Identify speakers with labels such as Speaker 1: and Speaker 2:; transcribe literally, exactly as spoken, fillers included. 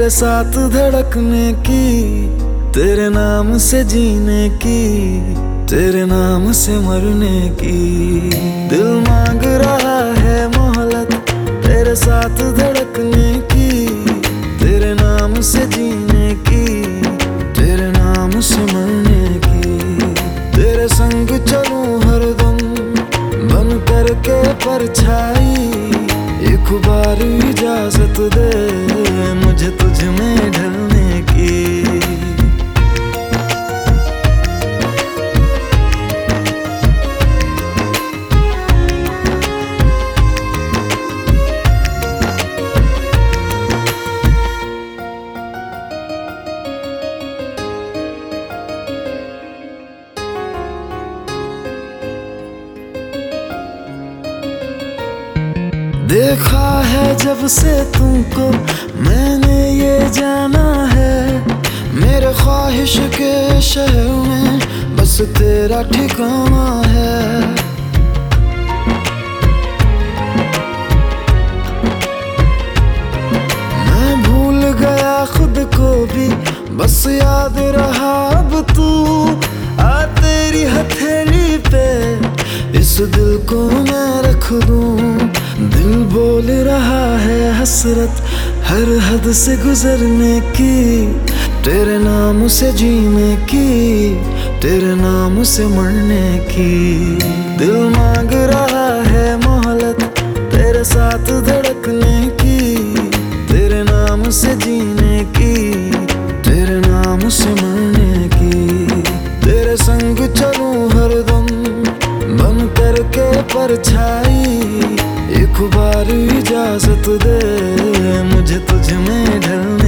Speaker 1: तेरे साथ धड़कने की, तेरे नाम से जीने की, तेरे नाम से मरने की। दिल मांग रहा है मोहलत तेरे साथ धड़कने की, तेरे नाम से जीने की, तेरे नाम से मरने की। तेरे संग चलूं हरदम बन करके परछाई, एक बार इजाजत दे मुझे तुझ में ढलने की। देखा है जब से तुमको मैंने ये जाना है, मेरे ख्वाहिश के शहर में बस तेरा ठिकाना है। मैं भूल गया खुद को भी, बस याद रहा अब तू। आ तेरी हथेली पे इस दिल को मैं रख दूं। दिल बोल रहा है हसरत हर हद से गुजरने की, तेरे नाम से जीने की, तेरे नाम से मरने की। दिल मांग रहा है मोहलत तेरे साथ धड़कने की, तेरे नाम से जीने की, तेरे नाम से मरने की। तेरे संग चलूं हरदम बन करके परछाई, एक बार इजाजत दे मुझे तुझ में ढलने